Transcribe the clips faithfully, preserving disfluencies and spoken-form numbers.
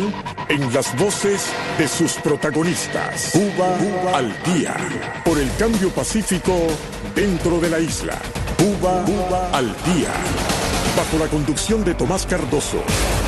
en las voces de sus protagonistas. Cuba, Cuba al día. Por el cambio pacífico dentro de la isla. Cuba, Cuba al día. Bajo la conducción de Tomás Cardoso.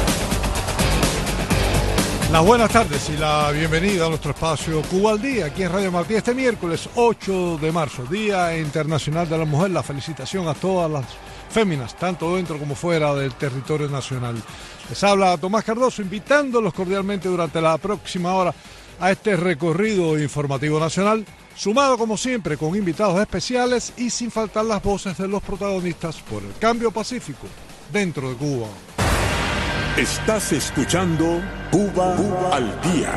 Las buenas tardes y la bienvenida a nuestro espacio Cuba al Día, aquí en Radio Martí, este miércoles ocho de marzo, Día Internacional de la Mujer. La felicitación a todas las féminas, tanto dentro como fuera del territorio nacional. Les habla Tomás Cardoso, invitándolos cordialmente durante la próxima hora a este recorrido informativo nacional, sumado como siempre con invitados especiales y sin faltar las voces de los protagonistas por el cambio pacífico dentro de Cuba. Estás escuchando Cuba, Cuba al día.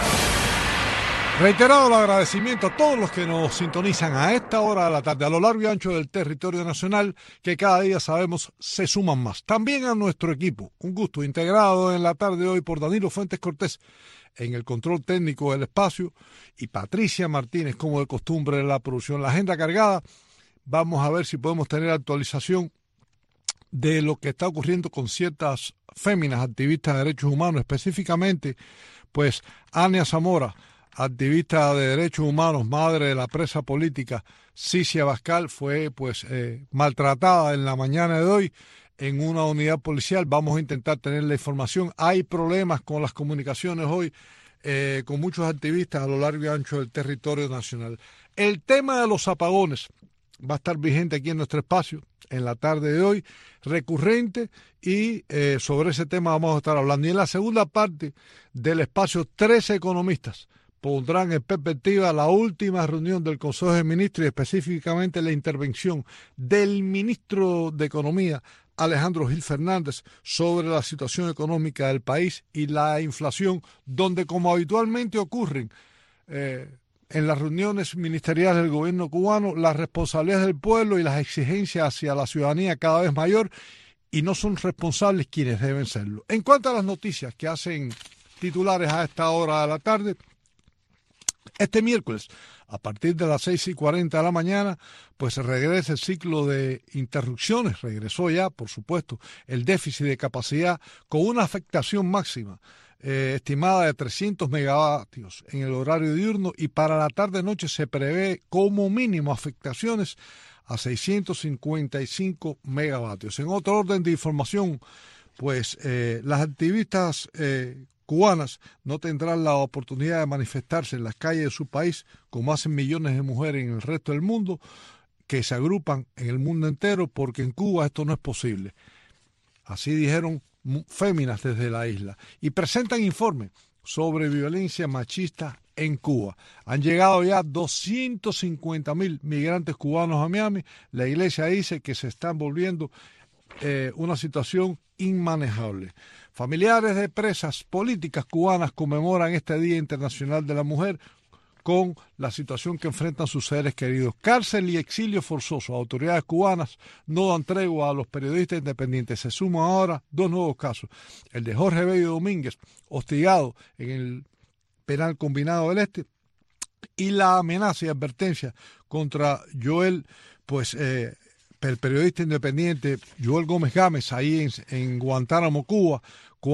Reiterado el agradecimiento a todos los que nos sintonizan a esta hora de la tarde, a lo largo y ancho del territorio nacional, que cada día sabemos se suman más. También a nuestro equipo, un gusto, integrado en la tarde de hoy por Danilo Fuentes Cortés en el control técnico del espacio y Patricia Martínez, como de costumbre, en la producción. La agenda cargada, vamos a ver si podemos tener actualización de lo que está ocurriendo con ciertas féminas activistas de derechos humanos, específicamente, pues, Ania Zamora, activista de derechos humanos, madre de la presa política Cicia Bascal, fue pues eh, maltratada en la mañana de hoy en una unidad policial. Vamos a intentar tener la información. Hay problemas con las comunicaciones hoy eh, con muchos activistas a lo largo y ancho del territorio nacional. El tema de los apagones va a estar vigente aquí en nuestro espacio en la tarde de hoy, recurrente, y eh, sobre ese tema vamos a estar hablando. Y en la segunda parte del espacio, trece economistas pondrán en perspectiva la última reunión del Consejo de Ministros y específicamente la intervención del ministro de Economía, Alejandro Gil Fernández, sobre la situación económica del país y la inflación, donde, como habitualmente ocurren eh, en las reuniones ministeriales del gobierno cubano, las responsabilidades del pueblo y las exigencias hacia la ciudadanía cada vez mayor, y no son responsables quienes deben serlo. En cuanto a las noticias que hacen titulares a esta hora de la tarde, este miércoles, a partir de las seis y cuarenta de la mañana, pues regresa el ciclo de interrupciones. Regresó ya, por supuesto, el déficit de capacidad con una afectación máxima eh, estimada de trescientos megavatios en el horario diurno, y para la tarde-noche se prevé como mínimo afectaciones a seiscientos cincuenta y cinco megavatios. En otro orden de información, pues eh, las activistas eh, cubanas no tendrán la oportunidad de manifestarse en las calles de su país como hacen millones de mujeres en el resto del mundo, que se agrupan en el mundo entero, porque en Cuba esto no es posible. Así dijeron féminas desde la isla, y presentan informes sobre violencia machista en Cuba. Han llegado ya doscientos cincuenta mil migrantes cubanos a Miami. La iglesia dice que se están volviendo eh, una situación inmanejable. Familiares de presas políticas cubanas conmemoran este Día Internacional de la Mujer con la situación que enfrentan sus seres queridos. Cárcel y exilio forzoso. Autoridades cubanas no dan tregua a los periodistas independientes. Se suman ahora dos nuevos casos. El de Jorge Bello Domínguez, hostigado en el penal combinado del Este, y la amenaza y advertencia contra Joel, pues eh, el periodista independiente Joel Gómez Gámez, ahí en, en Guantánamo, Cuba,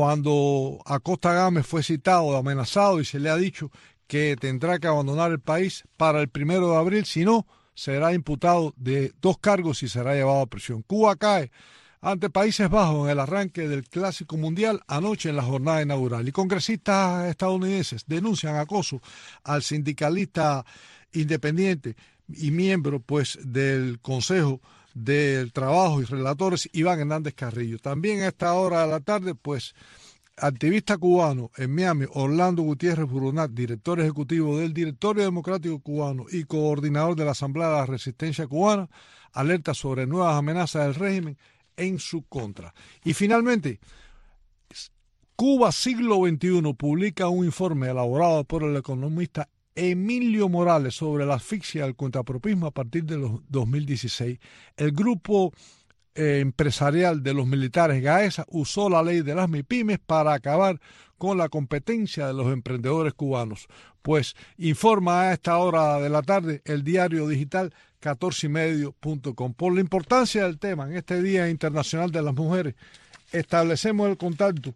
cuando Acosta Gámez fue citado, amenazado, y se le ha dicho que tendrá que abandonar el país para el primero de abril, si no, será imputado de dos cargos y será llevado a prisión. Cuba cae ante Países Bajos en el arranque del Clásico Mundial anoche en la jornada inaugural. Y congresistas estadounidenses denuncian acoso al sindicalista independiente y miembro pues del Consejo del Trabajo y Relatores, Iván Hernández Carrillo. También a esta hora de la tarde, pues, activista cubano en Miami, Orlando Gutiérrez Brunat, director ejecutivo del Directorio Democrático Cubano y coordinador de la Asamblea de la Resistencia Cubana, alerta sobre nuevas amenazas del régimen en su contra. Y finalmente, Cuba Siglo veintiuno publica un informe elaborado por el economista Emilio Morales sobre la asfixia del cuentapropismo a partir de los dos mil dieciséis. El grupo eh, empresarial de los militares Gaesa usó la ley de las MIPYMES para acabar con la competencia de los emprendedores cubanos. Pues informa a esta hora de la tarde el diario digital catorce y medio punto com. Por la importancia del tema en este Día Internacional de las Mujeres, establecemos el contacto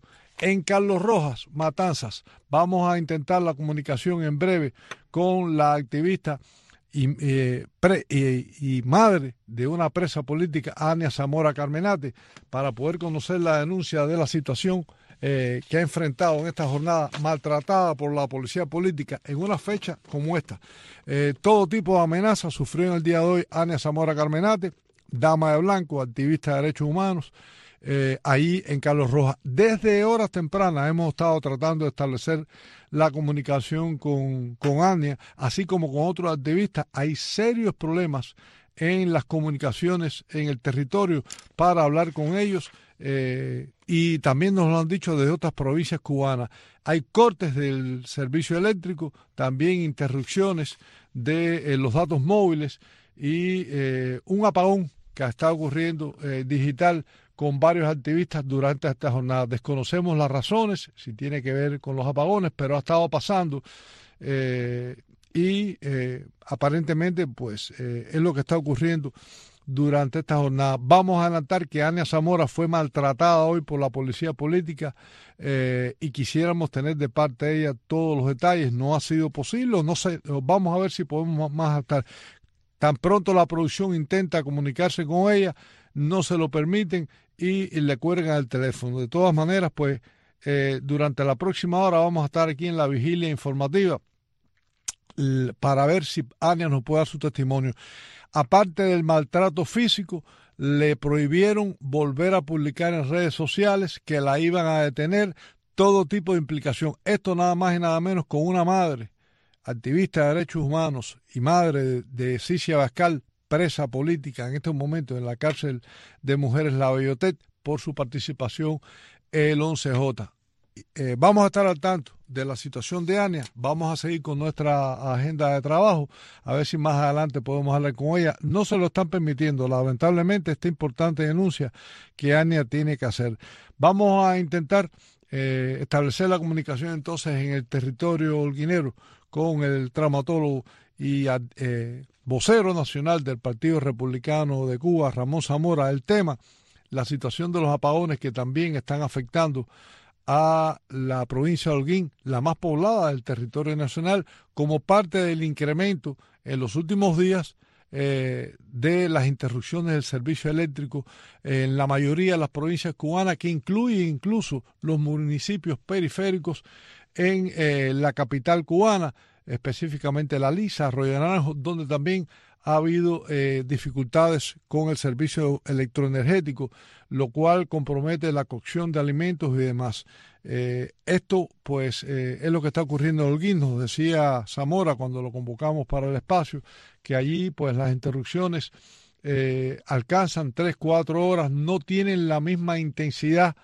En Carlos Rojas, Matanzas, vamos a intentar la comunicación en breve con la activista y, eh, pre, y, y madre de una presa política, Ania Zamora Carmenate, para poder conocer la denuncia de la situación eh, que ha enfrentado en esta jornada maltratada por la policía política en una fecha como esta. Eh, todo tipo de amenazas sufrió en el día de hoy Ania Zamora Carmenate, dama de blanco, activista de derechos humanos, Eh, ahí en Carlos Rojas. Desde horas tempranas hemos estado tratando de establecer la comunicación con, con Ania, así como con otros activistas. Hay serios problemas en las comunicaciones en el territorio para hablar con ellos eh, y también nos lo han dicho de otras provincias cubanas. Hay cortes del servicio eléctrico, también interrupciones de eh, los datos móviles y eh, un apagón que está ocurriendo eh, digital con varios activistas durante esta jornada. Desconocemos las razones, si tiene que ver con los apagones, pero ha estado pasando eh, y eh, aparentemente pues eh, es lo que está ocurriendo durante esta jornada. Vamos a adelantar que Ania Zamora fue maltratada hoy por la policía política eh, y quisiéramos tener de parte de ella todos los detalles. No ha sido posible, no sé, vamos a ver si podemos más estar. Tan pronto la producción intenta comunicarse con ella, no se lo permiten y, y le cuelgan el teléfono. De todas maneras, pues eh, durante la próxima hora vamos a estar aquí en la vigilia informativa para ver si Ania nos puede dar su testimonio. Aparte del maltrato físico, le prohibieron volver a publicar en redes sociales, que la iban a detener, todo tipo de implicación. Esto nada más y nada menos con una madre, activista de derechos humanos y madre de, de Cicia Bascal, presa política en estos momentos en la cárcel de mujeres La Bellotet por su participación en el once J. Eh, vamos a estar al tanto de la situación de Ania, vamos a seguir con nuestra agenda de trabajo, a ver si más adelante podemos hablar con ella. No se lo están permitiendo, lamentablemente, esta importante denuncia que Ania tiene que hacer. Vamos a intentar eh, establecer la comunicación entonces en el territorio holguinero con el traumatólogo y eh, vocero nacional del Partido Republicano de Cuba, Ramón Zamora. El tema, la situación de los apagones que también están afectando a la provincia de Holguín, la más poblada del territorio nacional, como parte del incremento en los últimos días eh, de las interrupciones del servicio eléctrico en la mayoría de las provincias cubanas, que incluye incluso los municipios periféricos en eh, la capital cubana, específicamente La Lisa, Arroyo Naranjo, donde también ha habido eh, dificultades con el servicio electroenergético, lo cual compromete la cocción de alimentos y demás. Eh, esto, pues, eh, es lo que está ocurriendo en Holguín. Nos decía Zamora cuando lo convocamos para el espacio, que allí, pues, las interrupciones eh, alcanzan tres, cuatro horas, no tienen la misma intensidad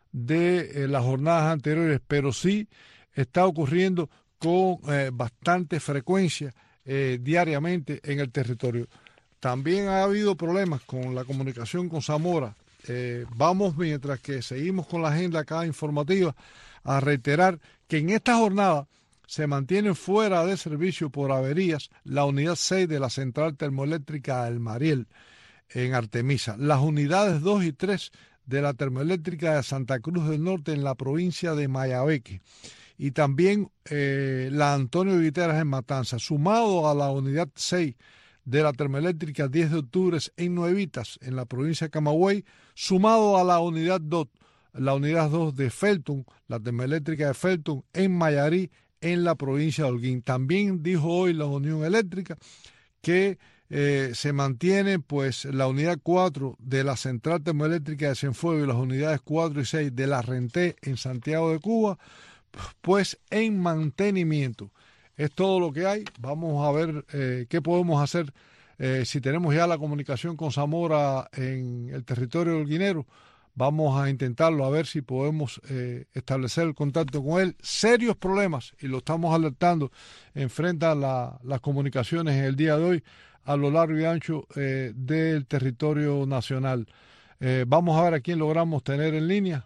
de eh, las jornadas anteriores, pero sí está ocurriendo con eh, bastante frecuencia eh, diariamente en el territorio. También ha habido problemas con la comunicación con Zamora. Eh, vamos, mientras que seguimos con la agenda acá informativa, a reiterar que en esta jornada se mantiene fuera de servicio por averías la unidad seis de la central termoeléctrica del Mariel en Artemisa, las unidades dos y tres de la termoeléctrica de Santa Cruz del Norte en la provincia de Mayabeque, y también eh, la Antonio Guiteras en Matanzas, sumado a la unidad seis de la termoeléctrica diez de octubre en Nuevitas, en la provincia de Camagüey, sumado a la unidad dos, la unidad dos de Felton, la termoeléctrica de Felton en Mayarí, en la provincia de Holguín. También dijo hoy la Unión Eléctrica que eh, se mantiene pues la unidad cuatro de la central termoeléctrica de Cienfuegos y las unidades cuatro y seis de la Renté en Santiago de Cuba, pues en mantenimiento. Es todo lo que hay. Vamos a ver eh, qué podemos hacer. Eh, si tenemos ya la comunicación con Zamora en el territorio holguinero, vamos a intentarlo, a ver si podemos eh, establecer el contacto con él. Serios problemas, y lo estamos alertando, enfrentan la, las comunicaciones en el día de hoy a lo largo y ancho eh, del territorio nacional. Eh, vamos a ver a quién logramos tener en línea.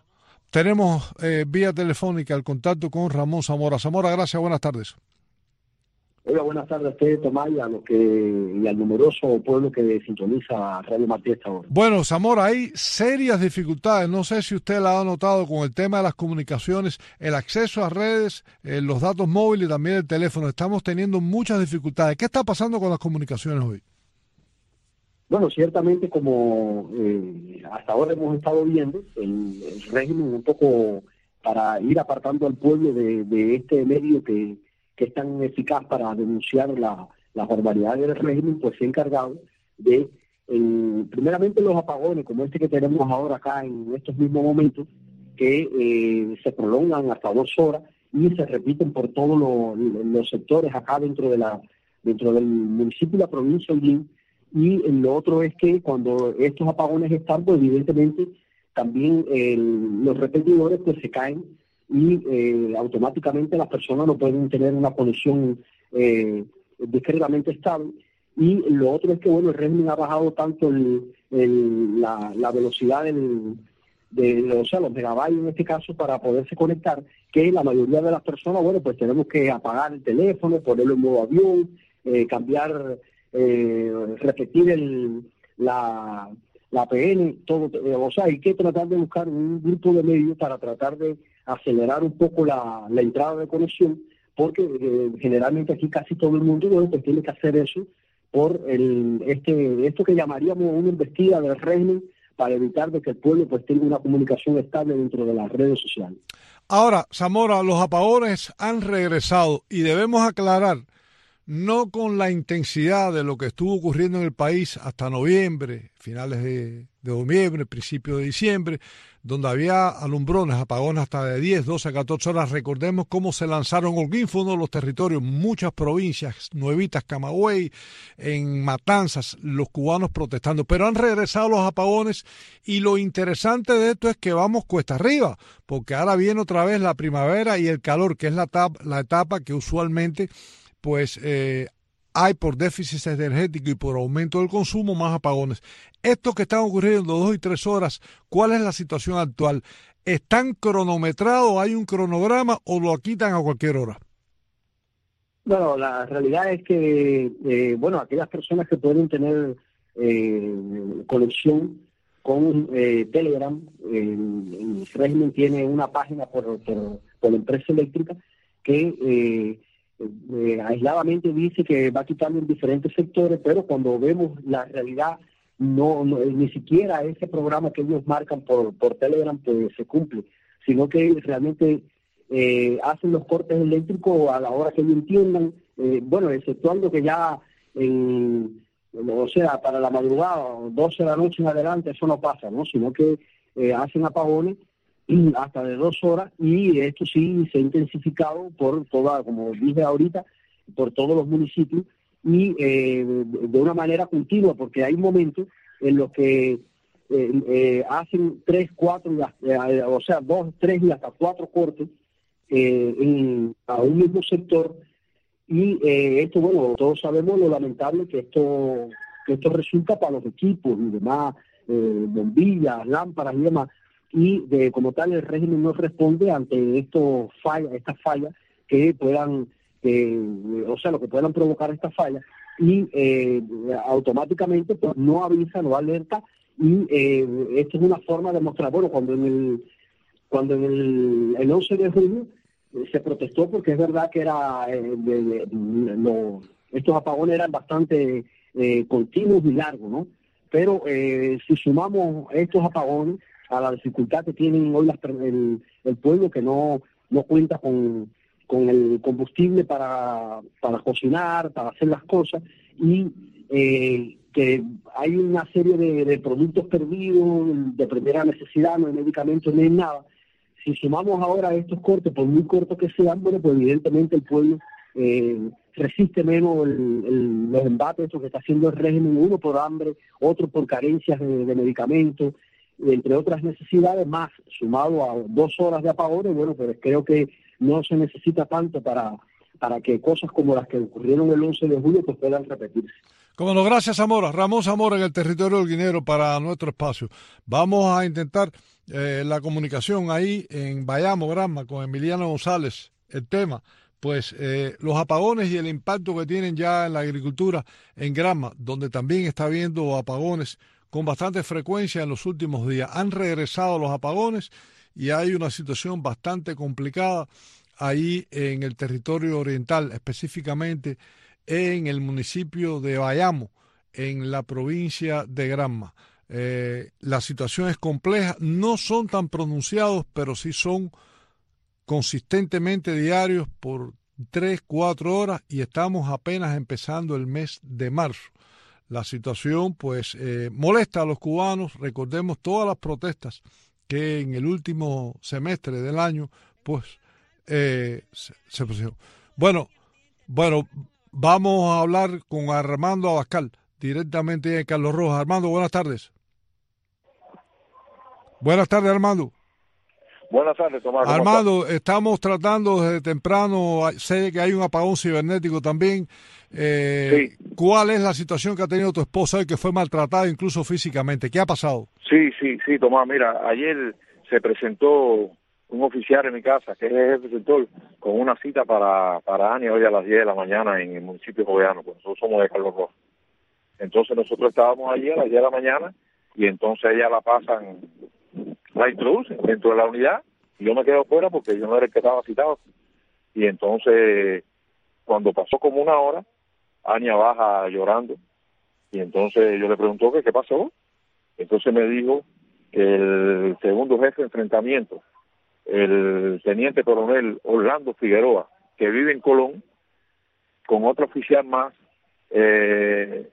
Tenemos eh, vía telefónica el contacto con Ramón Zamora. Zamora, gracias, buenas tardes. Hola, buenas tardes a ustedes, Tomás, y a los que, y al numeroso pueblo que sintoniza Radio Martí esta hora. Bueno, Zamora, hay serias dificultades. No sé si usted la ha notado con el tema de las comunicaciones, el acceso a redes, eh, los datos móviles y también el teléfono. Estamos teniendo muchas dificultades. ¿Qué está pasando con las comunicaciones hoy? Bueno, ciertamente, como eh, hasta ahora hemos estado viendo, el, el régimen un poco para ir apartando al pueblo de, de este medio que que es tan eficaz para denunciar la, las barbaridades del régimen, pues se ha encargado de, eh, primeramente los apagones, como este que tenemos ahora acá en estos mismos momentos, que eh, se prolongan hasta dos horas y se repiten por todos los, los sectores acá dentro de la dentro del municipio y la provincia de Holguín. Y lo otro es que cuando estos apagones están, pues evidentemente también eh, los repetidores pues se caen y eh, automáticamente las personas no pueden tener una conexión eh, discretamente estable. Y lo otro es que, bueno, el régimen ha bajado tanto el, el, la, la velocidad del, de, o sea, los megabytes en este caso para poderse conectar, que la mayoría de las personas, bueno, pues tenemos que apagar el teléfono, ponerlo en modo avión, eh, cambiar, eh, repetir el, la, la P N, todo, eh, o sea, hay que tratar de buscar un grupo de medios para tratar de acelerar un poco la, la entrada de conexión, porque eh, generalmente aquí casi todo el mundo, bueno, pues tiene que hacer eso por el este esto que llamaríamos una embestida del régimen para evitar de que el pueblo pues tenga una comunicación estable dentro de las redes sociales. Ahora, Zamora, los apagones han regresado y debemos aclarar, no con la intensidad de lo que estuvo ocurriendo en el país hasta noviembre, finales de, de noviembre, principios de diciembre, donde había alumbrones, apagones hasta de diez, doce, catorce horas. Recordemos cómo se lanzaron. Holguín fue uno de los territorios, muchas provincias, Nuevitas, Camagüey, en Matanzas, los cubanos protestando, pero han regresado los apagones y lo interesante de esto es que vamos cuesta arriba, porque ahora viene otra vez la primavera y el calor, que es la etapa, la etapa que usualmente pues eh, hay por déficit energético y por aumento del consumo más apagones. Estos que están ocurriendo dos y tres horas, ¿cuál es la situación actual? ¿Están cronometrados, hay un cronograma o lo quitan a cualquier hora? Bueno, la realidad es que, eh, bueno, aquellas personas que pueden tener eh, conexión con eh, Telegram, eh, el régimen tiene una página por, por, por la empresa eléctrica que eh, Eh, aisladamente dice que va quitando en diferentes sectores, pero cuando vemos la realidad, no, no ni siquiera ese programa que ellos marcan por, por Telegram pues se cumple, sino que realmente eh, hacen los cortes eléctricos a la hora que ellos entiendan, eh, bueno, exceptuando que ya, en, o sea, para la madrugada, doce de la noche en adelante, eso no pasa, ¿no? Sino que eh, hacen apagones hasta de dos horas, y esto sí se ha intensificado por toda, como dije ahorita, por todos los municipios, y eh, de una manera continua, porque hay momentos en los que eh, eh, hacen tres, cuatro, eh, o sea, dos, tres y hasta cuatro cortes eh, en, a un mismo sector, y eh, esto, bueno, todos sabemos lo lamentable que esto, que esto resulta para los equipos y demás, eh, bombillas, lámparas y demás, y de como tal el régimen no responde ante estos fallas, estas fallas que puedan, eh, o sea, lo que puedan provocar estas fallas, y eh, automáticamente pues no avisa, no alerta, y eh, esto es una forma de mostrar, bueno, cuando en el cuando en el, el once de junio eh, se protestó porque es verdad que era eh, de, de, de, lo, estos apagones eran bastante eh, continuos y largos, ¿no? Pero eh, si sumamos estos apagones a la dificultad que tienen hoy las, el, el pueblo, que no, no cuenta con, con el combustible para, para cocinar, para hacer las cosas, y eh, que hay una serie de, de productos perdidos, de primera necesidad, no hay medicamentos, no hay nada. Si sumamos ahora estos cortes, por muy cortos que sean, bueno, pues evidentemente el pueblo eh, resiste menos el, el, los embates que está haciendo el régimen, uno por hambre, otro por carencias de, de medicamentos, entre otras necesidades, más sumado a dos horas de apagones. Bueno, pero creo que no se necesita tanto para, para que cosas como las que ocurrieron el once de julio pues puedan repetirse. Como no, gracias, Zamora. Ramón Zamora en el territorio holguinero para nuestro espacio. Vamos a intentar eh, la comunicación ahí en Bayamo, Granma, con Emiliano González, el tema, pues eh, los apagones y el impacto que tienen ya en la agricultura en Granma, donde también está habiendo apagones con bastante frecuencia en los últimos días. Han regresado los apagones y hay una situación bastante complicada ahí en el territorio oriental, específicamente en el municipio de Bayamo, en la provincia de Granma. Eh, la situación es compleja, no son tan pronunciados, pero sí son consistentemente diarios por tres, cuatro horas y estamos apenas empezando el mes de marzo. La situación pues eh, molesta a los cubanos. Recordemos todas las protestas que en el último semestre del año pues eh, se, se pusieron. Bueno, bueno, vamos a hablar con Armando Abascal, directamente de Carlos Rojas. Armando, buenas tardes. Buenas tardes, Armando. Buenas tardes, Tomás. Armando, estamos tratando desde temprano, sé que hay un apagón cibernético también. Eh, sí. ¿Cuál es la situación que ha tenido tu esposa hoy, que fue maltratada incluso físicamente? ¿Qué ha pasado? Sí, sí, sí, Tomás. Mira, ayer se presentó un oficial en mi casa, que es el jefe sector, con una cita para, para Ania hoy a las diez de la mañana en el municipio de Joveano, pues nosotros somos de Carlos Rojas. Entonces nosotros estábamos allí a las diez de la mañana y entonces ella la pasan, la introducen dentro de la unidad y yo me quedo fuera porque yo no era el que estaba citado. Y entonces, cuando pasó como una hora, Ania baja llorando y entonces yo le pregunto que qué pasó. Entonces me dijo que el segundo jefe de enfrentamiento, el teniente coronel Orlando Figueroa, que vive en Colón, con otro oficial más, eh,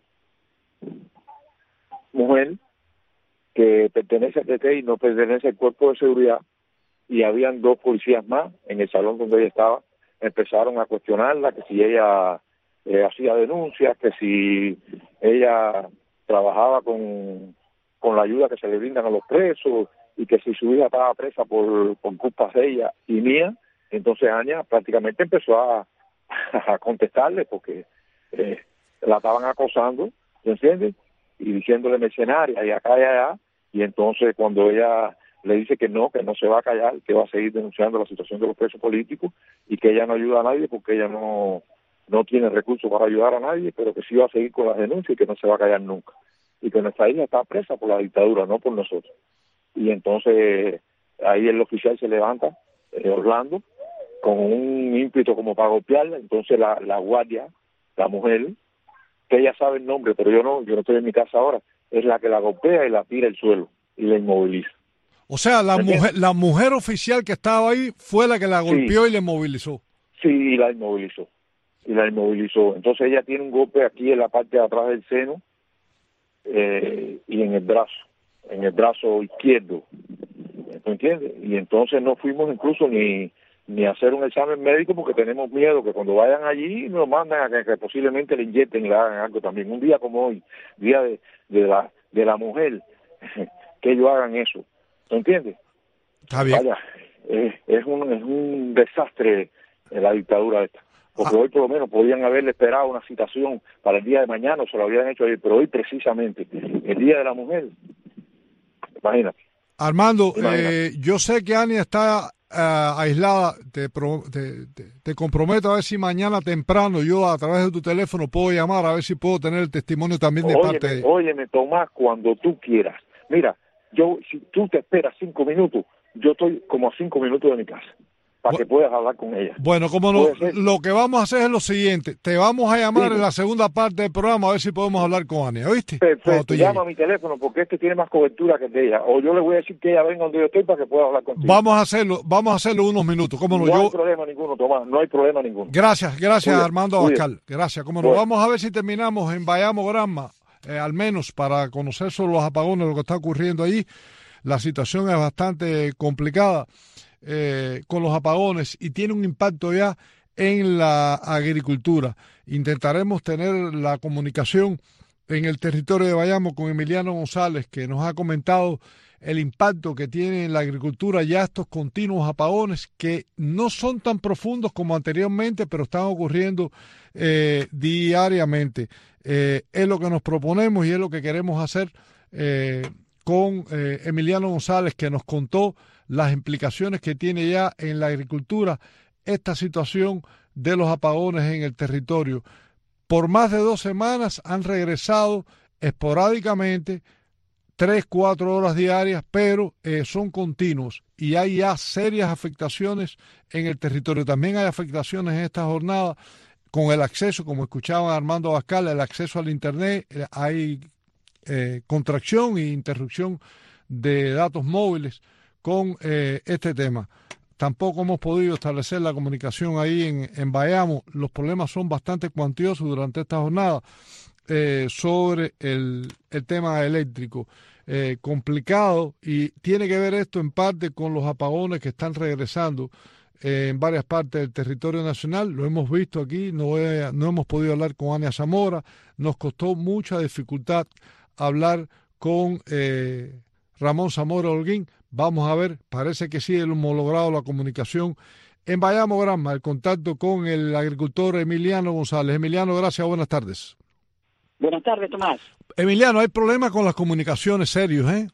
mujer, que pertenece al T T y no pertenece al cuerpo de seguridad, y habían dos policías más en el salón donde ella estaba. Empezaron a cuestionarla, que si ella eh, hacía denuncias, que si ella trabajaba con, con la ayuda que se le brindan a los presos, y que si su hija estaba presa por, por culpas de ella y mía. Entonces Ania prácticamente empezó a, a contestarle porque eh, la estaban acosando, ¿me entiendes? Y diciéndole mercenaria y acá y allá. Y entonces cuando ella le dice que no, que no se va a callar, que va a seguir denunciando la situación de los presos políticos y que ella no ayuda a nadie porque ella no, no tiene recursos para ayudar a nadie, pero que sí va a seguir con las denuncias y que no se va a callar nunca. Y que nuestra hija está presa por la dictadura, no por nosotros. Y entonces ahí el oficial se levanta, eh, Orlando, con un ímpetu como para golpearla. Entonces la, la guardia, la mujer, que ella sabe el nombre, pero yo no, yo no estoy en mi casa ahora, es la que la golpea y la tira al suelo y la inmoviliza. O sea, la mujer la mujer oficial que estaba ahí fue la que la golpeó sí. y la inmovilizó. Sí, y la inmovilizó. Y la inmovilizó. Entonces ella tiene un golpe aquí en la parte de atrás del seno eh, y en el brazo, en el brazo izquierdo. ¿Me entiendes? Y entonces no fuimos incluso ni ni a hacer un examen médico porque tenemos miedo que cuando vayan allí nos mandan a que, que posiblemente le inyecten y le hagan algo también. Un día como hoy, día de, de la de la mujer, que ellos hagan eso. ¿Me entiendes? Está bien. Vaya, es, es, un, es un desastre en la dictadura esta. Porque ah. hoy por lo menos podían haberle esperado una citación para el día de mañana, o se lo habían hecho ayer, pero hoy precisamente, el Día de la Mujer, imagínate. Armando, imagínate. Eh, yo sé que Ania está uh, aislada, te, pro, te, te, te comprometo a ver si mañana temprano yo a través de tu teléfono puedo llamar a ver si puedo tener el testimonio también de óyeme, parte de... Óyeme, Tomás, cuando tú quieras. Mira, yo si tú te esperas cinco minutos, yo estoy como a cinco minutos de mi casa, para bueno, que puedas hablar con ella. Bueno, como no, lo que vamos a hacer es lo siguiente, te vamos a llamar sí. en la segunda parte del programa a ver si podemos hablar con Ania, ¿oíste? Perfecto, llama a mi teléfono porque este tiene más cobertura que el de ella, o yo le voy a decir que ella venga donde yo estoy para que pueda hablar contigo. Vamos a hacerlo, vamos a hacerlo unos minutos, ¿cómo no? No yo... hay problema ninguno, Tomás, no hay problema ninguno. Gracias, gracias Cuida, Armando Abascal, gracias, cómo no. Bueno. Vamos a ver si terminamos en Bayamo Granma, eh, al menos para conocer sobre los apagones, lo que está ocurriendo allí. La situación es bastante complicada eh, con los apagones y tiene un impacto ya en la agricultura. Intentaremos tener la comunicación en el territorio de Bayamo con Emiliano González, que nos ha comentado el impacto que tiene en la agricultura ya estos continuos apagones que no son tan profundos como anteriormente, pero están ocurriendo eh, diariamente. Eh, es lo que nos proponemos y es lo que queremos hacer eh, con eh, Emiliano González, que nos contó las implicaciones que tiene ya en la agricultura esta situación de los apagones en el territorio. Por más de dos semanas han regresado esporádicamente, tres, cuatro horas diarias, pero eh, son continuos y hay ya serias afectaciones en el territorio. También hay afectaciones en esta jornada con el acceso, como escuchaban Armando Abascal, el acceso al Internet. Eh, hay eh, contracción e interrupción de datos móviles con eh, este tema. Tampoco hemos podido establecer la comunicación ahí en, en Bayamo. Los problemas son bastante cuantiosos durante esta jornada eh, sobre el, el tema eléctrico. Eh, complicado, y tiene que ver esto en parte con los apagones que están regresando eh, en varias partes del territorio nacional. Lo hemos visto aquí, no, he, no hemos podido hablar con Ania Zamora, nos costó mucha dificultad hablar con eh, Ramón Zamora Holguín. Vamos a ver, parece que sí, hemos logrado la comunicación en Bayamo Granma, el contacto con el agricultor Emiliano González. Emiliano, gracias, buenas tardes. Buenas tardes, Tomás. Emiliano, hay problemas con las comunicaciones serios, ¿eh?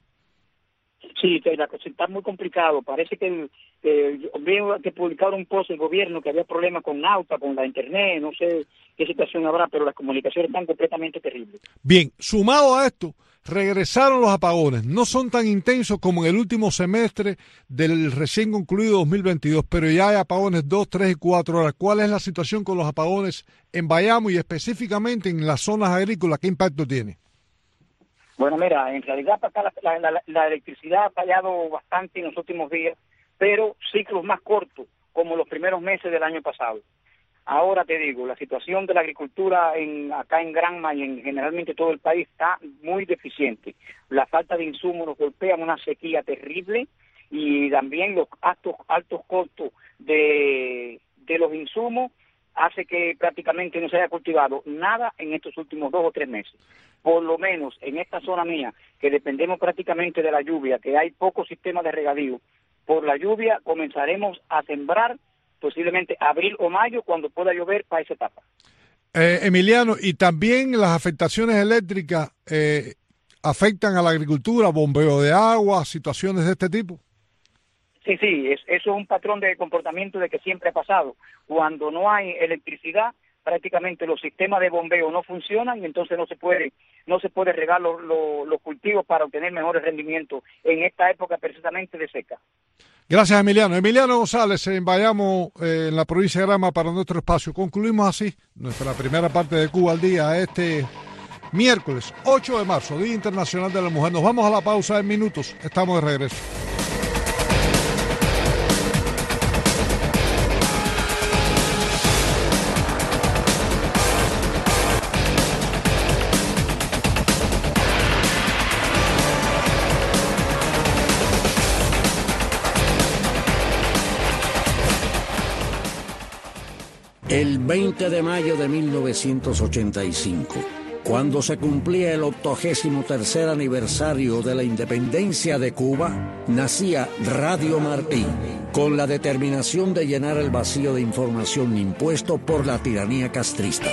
Sí, la cosa está muy complicado. Parece que el, eh, veo que publicaron un post del gobierno que había problemas con Nauta, con la internet, no sé qué situación habrá, pero las comunicaciones están completamente terribles. Bien, sumado a esto, regresaron los apagones. No son tan intensos como en el último semestre del recién concluido dos mil veintidós, pero ya hay apagones dos, tres y cuatro horas. ¿Cuál es la situación con los apagones en Bayamo y específicamente en las zonas agrícolas? ¿Qué impacto tiene? Bueno, mira, en realidad acá la, la, la, la electricidad ha fallado bastante en los últimos días, pero ciclos más cortos, como los primeros meses del año pasado. Ahora te digo, la situación de la agricultura en, acá en Granma y en generalmente todo el país está muy deficiente. La falta de insumos nos golpea, una sequía terrible, y también los altos, altos costos de, de los insumos hace que prácticamente no se haya cultivado nada en estos últimos dos o tres meses. Por lo menos en esta zona mía, que dependemos prácticamente de la lluvia, que hay pocos sistemas de regadío, por la lluvia comenzaremos a sembrar posiblemente abril o mayo, cuando pueda llover para esa etapa. Eh, Emiliano, y también las afectaciones eléctricas eh, afectan a la agricultura, bombeo de agua, situaciones de este tipo. Sí, sí, es, eso es un patrón de comportamiento de que siempre ha pasado. Cuando no hay electricidad, prácticamente los sistemas de bombeo no funcionan y entonces no se puede no se puede regar los, los, los cultivos para obtener mejores rendimientos en esta época precisamente de seca. Gracias, Emiliano. Emiliano González, en Bayamo, eh, en la provincia de Granma, para nuestro espacio. Concluimos así nuestra primera parte de Cuba al Día este miércoles ocho de marzo, Día Internacional de la Mujer. Nos vamos a la pausa en minutos. Estamos de regreso. El veinte de mayo de mil novecientos ochenta y cinco, cuando se cumplía el octogésimo tercer aniversario de la independencia de Cuba, nacía Radio Martí, con la determinación de llenar el vacío de información impuesto por la tiranía castrista.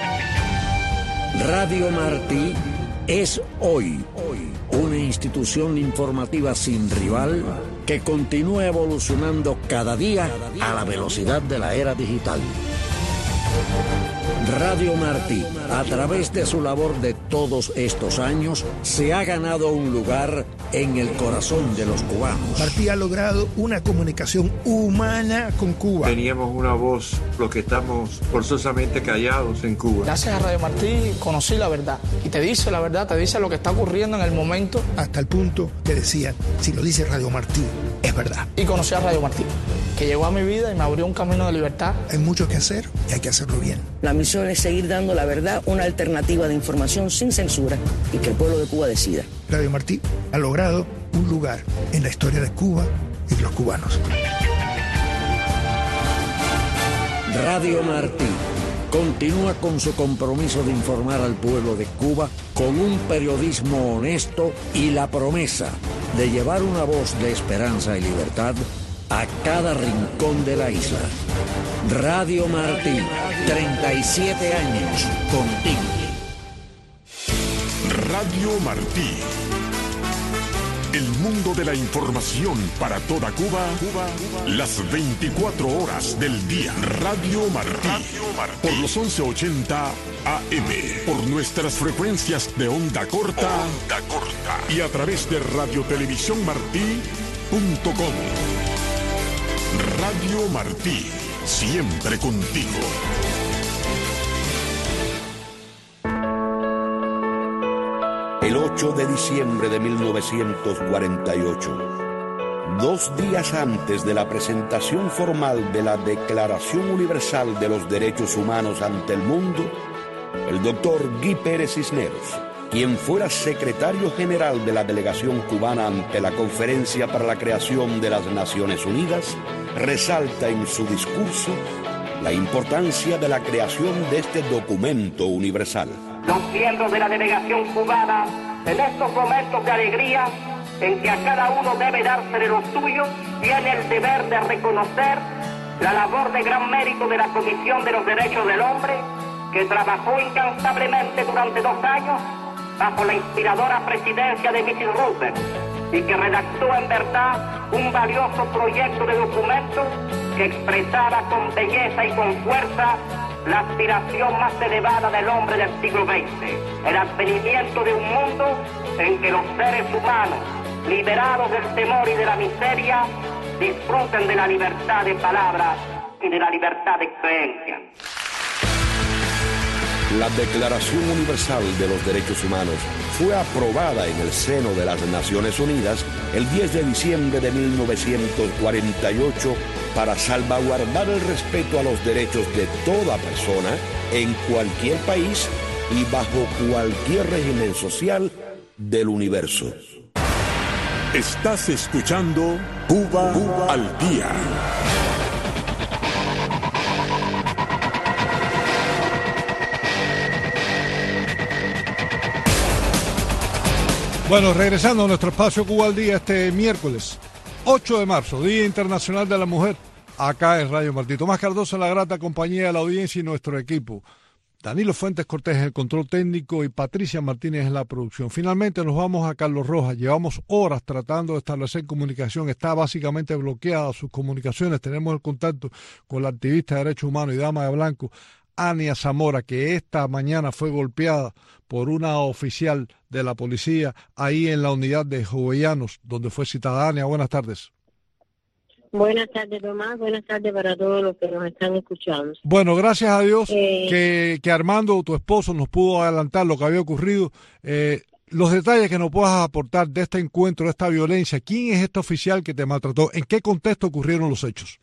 Radio Martí es hoy una institución informativa sin rival que continúa evolucionando cada día a la velocidad de la era digital. Radio Martí, a través de su labor de todos estos años, se ha ganado un lugar en el corazón de los cubanos. Martí ha logrado una comunicación humana con Cuba. Teníamos una voz, los que estamos forzosamente callados en Cuba. Gracias a Radio Martí conocí la verdad. Y te dice la verdad, te dice lo que está ocurriendo en el momento. Hasta el punto que decían, si lo dice Radio Martí, es verdad. Y conocí a Radio Martí, que llegó a mi vida y me abrió un camino de libertad. Hay mucho que hacer y hay que hacerlo bien. La misión es seguir dando la verdad, una alternativa de información sin censura y que el pueblo de Cuba decida. Radio Martí ha logrado un lugar en la historia de Cuba y de los cubanos. Radio Martí continúa con su compromiso de informar al pueblo de Cuba con un periodismo honesto y la promesa de llevar una voz de esperanza y libertad a cada rincón de la isla. Radio Martí, treinta y siete años contigo. Radio Martí, El mundo de la información para toda Cuba, Cuba, Cuba. Las veinticuatro horas del día. Radio Martí. Radio Martí. Por los once ochenta A M. Por nuestras frecuencias de onda corta. Onda corta. Y a través de radiotelevisiónmartí punto com. Radio Martí. Siempre contigo. El ocho de diciembre de mil novecientos cuarenta y ocho, dos días antes de la presentación formal de la Declaración Universal de los Derechos Humanos ante el mundo, el doctor Guy Pérez Cisneros, quien fuera secretario general de la delegación cubana ante la Conferencia para la Creación de las Naciones Unidas, resalta en su discurso la importancia de la creación de este documento universal. Los miembros de la delegación cubana, en estos momentos de alegría, en que a cada uno debe dársele lo suyo, tiene el deber de reconocer la labor de gran mérito de la Comisión de los Derechos del Hombre, que trabajó incansablemente durante dos años bajo la inspiradora presidencia de Michel Roosevelt y que redactó en verdad un valioso proyecto de documento que expresaba con belleza y con fuerza la aspiración más elevada del hombre del siglo veinte, el advenimiento de un mundo en que los seres humanos, liberados del temor y de la miseria, disfruten de la libertad de palabra y de la libertad de creencia. La Declaración Universal de los Derechos Humanos fue aprobada en el seno de las Naciones Unidas el diez de diciembre de mil novecientos cuarenta y ocho para salvaguardar el respeto a los derechos de toda persona en cualquier país y bajo cualquier régimen social del universo. Estás escuchando Cuba, Cuba al Día. Bueno, regresando a nuestro espacio Cuba al Día este miércoles ocho de marzo, Día Internacional de la Mujer, acá en Radio Martí. Tomás Cardoso en la grata compañía de la audiencia y nuestro equipo. Danilo Fuentes Cortés en el control técnico y Patricia Martínez en la producción. Finalmente nos vamos a Carlos Rojas. Llevamos horas tratando de establecer comunicación. Está básicamente bloqueada sus comunicaciones. Tenemos el contacto con la activista de derechos humanos y dama de blanco, Ania Zamora, que esta mañana fue golpeada por una oficial de la policía ahí en la unidad de Jovellanos, donde fue citada. Ania, buenas tardes. Buenas tardes, Tomás. Buenas tardes para todos los que nos están escuchando. Bueno, gracias a Dios eh, que, que Armando, tu esposo, nos pudo adelantar lo que había ocurrido. Eh, los detalles que nos puedas aportar de este encuentro, de esta violencia. ¿Quién es este oficial que te maltrató? ¿En qué contexto ocurrieron los hechos?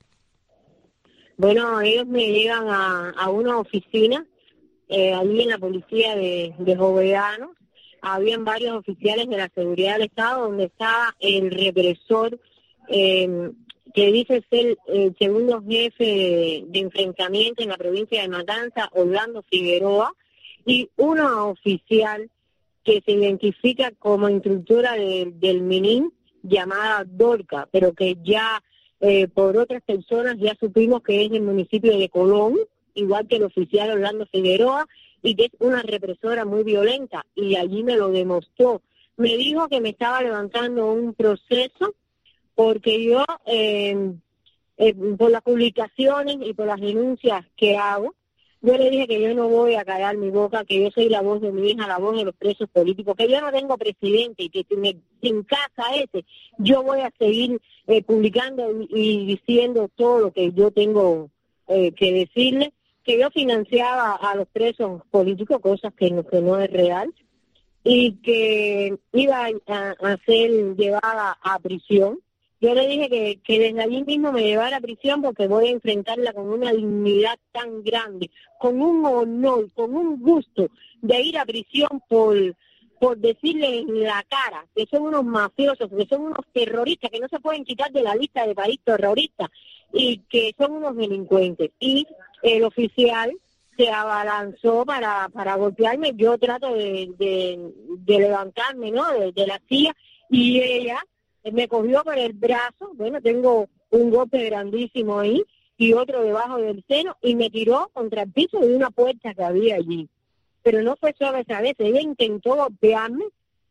Bueno, ellos me llegan a, a una oficina, eh, allí en la policía de, de Jovellanos. Habían varios oficiales de la seguridad del Estado, donde estaba el represor, eh, que dice ser el segundo jefe de, de enfrentamiento en la provincia de Matanzas, Orlando Figueroa, y una oficial que se identifica como instructora de, del MININ, llamada Dorca, pero que ya... Eh, por otras personas ya supimos que es del municipio de Colón, igual que el oficial Orlando Figueroa, y que es una represora muy violenta, y allí me lo demostró. Me dijo que me estaba levantando un proceso porque yo, eh, eh, por las publicaciones y por las denuncias que hago, yo le dije que yo no voy a callar mi boca, que yo soy la voz de mi hija, la voz de los presos políticos, que yo no tengo presidente y que si me sin casa ese, yo voy a seguir eh, publicando y, y diciendo todo lo que yo tengo eh, que decirle, que yo financiaba a los presos políticos, cosas que no, que no es real, y que iba a, a ser llevada a prisión. Yo le dije que, que desde allí mismo me llevara a prisión porque voy a enfrentarla con una dignidad tan grande, con un honor, con un gusto de ir a prisión por, por decirle en la cara que son unos mafiosos, que son unos terroristas, que no se pueden quitar de la lista de país terrorista y que son unos delincuentes. Y el oficial se abalanzó para, para golpearme. Yo trato de, de, de levantarme, ¿no?, de, de la silla, y ella me cogió por el brazo. Bueno, tengo un golpe grandísimo ahí y otro debajo del seno, y me tiró contra el piso de una puerta que había allí. Pero no fue solo esa vez, ella intentó golpearme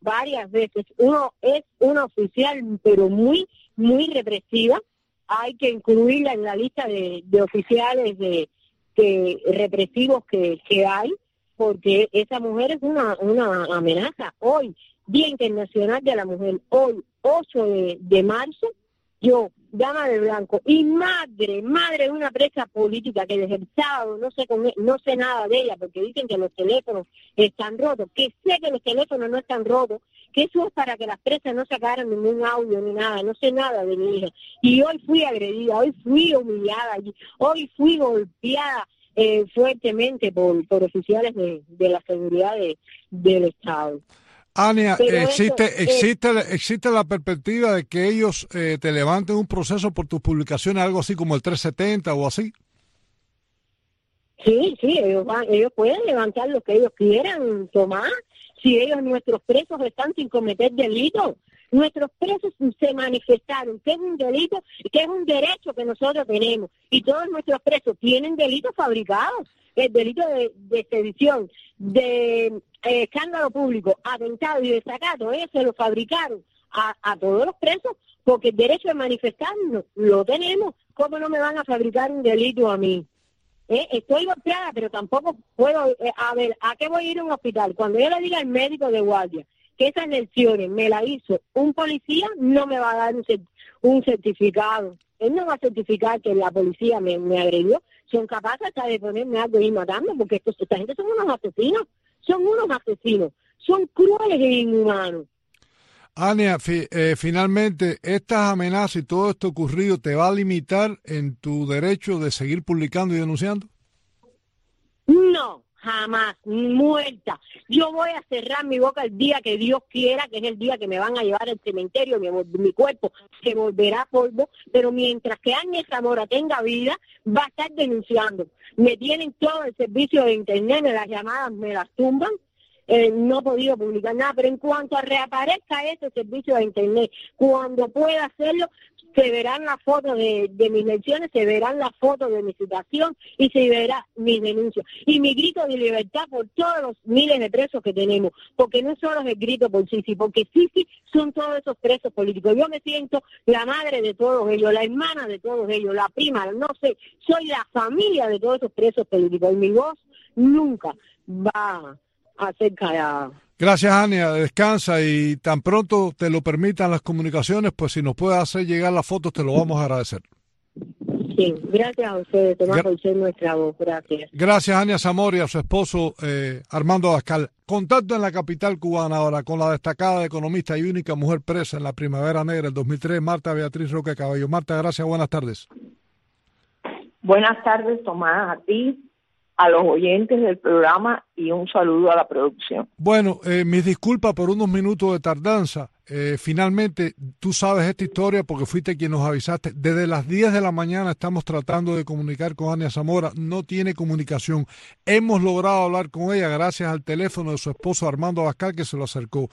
varias veces. Uno es una oficial, pero muy, muy represiva. Hay que incluirla en la lista de, de oficiales de que represivos que, que hay, porque esa mujer es una, una amenaza. Hoy, Día Internacional de la Mujer, hoy, ocho de, de marzo, yo, dama de blanco, y madre, madre de una presa política que desde el sábado no sé, con, no sé nada de ella, porque dicen que los teléfonos están rotos, que sé que los teléfonos no están rotos, que eso es para que las presas no sacaran ningún audio ni nada, no sé nada de mi hija. Y hoy fui agredida, hoy fui humillada, hoy fui golpeada eh, fuertemente por, por oficiales de, de la seguridad de, del Estado. Ania, Pero existe eso, existe eh, existe la perspectiva de que ellos eh, te levanten un proceso por tus publicaciones, algo así como el trescientos setenta o así. Sí, sí, ellos van, ellos pueden levantar lo que ellos quieran, Tomás. Si ellos, nuestros presos, están sin cometer delitos, nuestros presos se manifestaron, que es un delito, que es un derecho que nosotros tenemos, y todos nuestros presos tienen delitos fabricados, el delito de, de sedición, de eh, escándalo público, atentado y desacato, ellos se lo fabricaron a, a todos los presos, porque el derecho de manifestarnos lo tenemos. ¿Cómo no me van a fabricar un delito a mí? Eh, estoy golpeada, pero tampoco puedo, eh, a ver, ¿a qué voy a ir a un hospital? Cuando yo le diga al médico de guardia que esas lesiones me la hizo un policía, no me va a dar un, un certificado. Él no va a certificar que la policía me, me agredió. Son capaces hasta de ponerme algo y matarme, porque estos, esta gente son unos asesinos, son unos asesinos, son crueles e inhumanos. Ania, fi, eh, finalmente, estas amenazas y todo esto ocurrido te va a limitar en tu derecho de seguir publicando y denunciando. No, jamás, muerta. Yo voy a cerrar mi boca el día que Dios quiera, que es el día que me van a llevar al cementerio, mi, mi cuerpo se volverá polvo, pero mientras que Áñez Zamora tenga vida, va a estar denunciando. Me tienen todo el servicio de internet, me las llamadas me las tumban. Eh, no he podido publicar nada, pero en cuanto reaparezca ese servicio de internet, cuando pueda hacerlo, se verán las fotos de, de mis lecciones, se verán las fotos de mi situación y se verá mis denuncias. Y mi grito de libertad por todos los miles de presos que tenemos, porque no solo es el grito por Sisi, porque Sisi son todos esos presos políticos. Yo me siento la madre de todos ellos, la hermana de todos ellos, la prima, no sé, soy la familia de todos esos presos políticos y mi voz nunca va a ser callada. Gracias, Ania. Descansa y tan pronto te lo permitan las comunicaciones, pues si nos puedes hacer llegar las fotos, te lo vamos a agradecer. Sí, gracias a ustedes, Tomás, por ser nuestra voz. Gracias. Gracias, Ania Zamora, y a su esposo eh, Armando Abascal. Contacto en la capital cubana ahora con la destacada economista y única mujer presa en la Primavera Negra del dos mil tres, Marta Beatriz Roque Cabello. Marta, gracias, buenas tardes. Buenas tardes, Tomás, a ti, a los oyentes del programa y un saludo a la producción. Bueno, eh, mis disculpas por unos minutos de tardanza. Eh, finalmente, tú sabes esta historia porque fuiste quien nos avisaste. Desde las diez de la mañana estamos tratando de comunicar con Ania Zamora. No tiene comunicación. Hemos logrado hablar con ella gracias al teléfono de su esposo Armando Abascal, que se lo acercó.